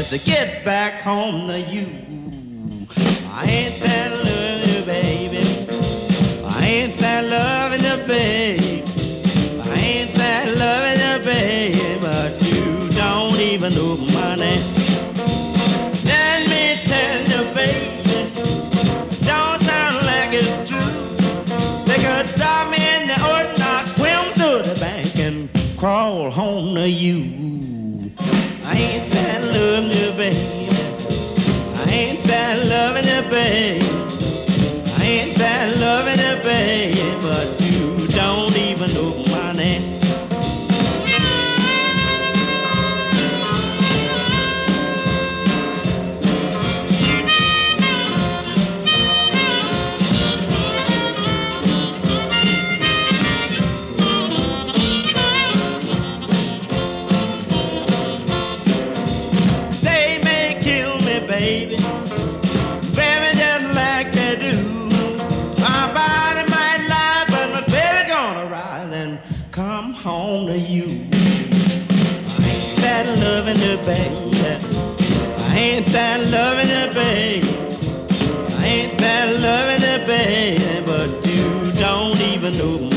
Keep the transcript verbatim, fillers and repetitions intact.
just to get back home to you. I ain't that loving you, baby. I ain't that loving you, baby. I ain't that loving you, baby, but you don't even know my name. Let me tell you, baby, don't sound like it's true. They could drop me in the ocean, I'll swim to the bank and crawl home to you. I ain't that loving you, baby. I ain't that loving you, baby. I ain't that loving you, baby, but you don't even know my name. They may kill me, baby, baby, just like they do. My body might lie, but my baby gonna rise and come home to you. I ain't that loving you, baby. I ain't that loving you, baby. I ain't that loving you, baby, but you don't even know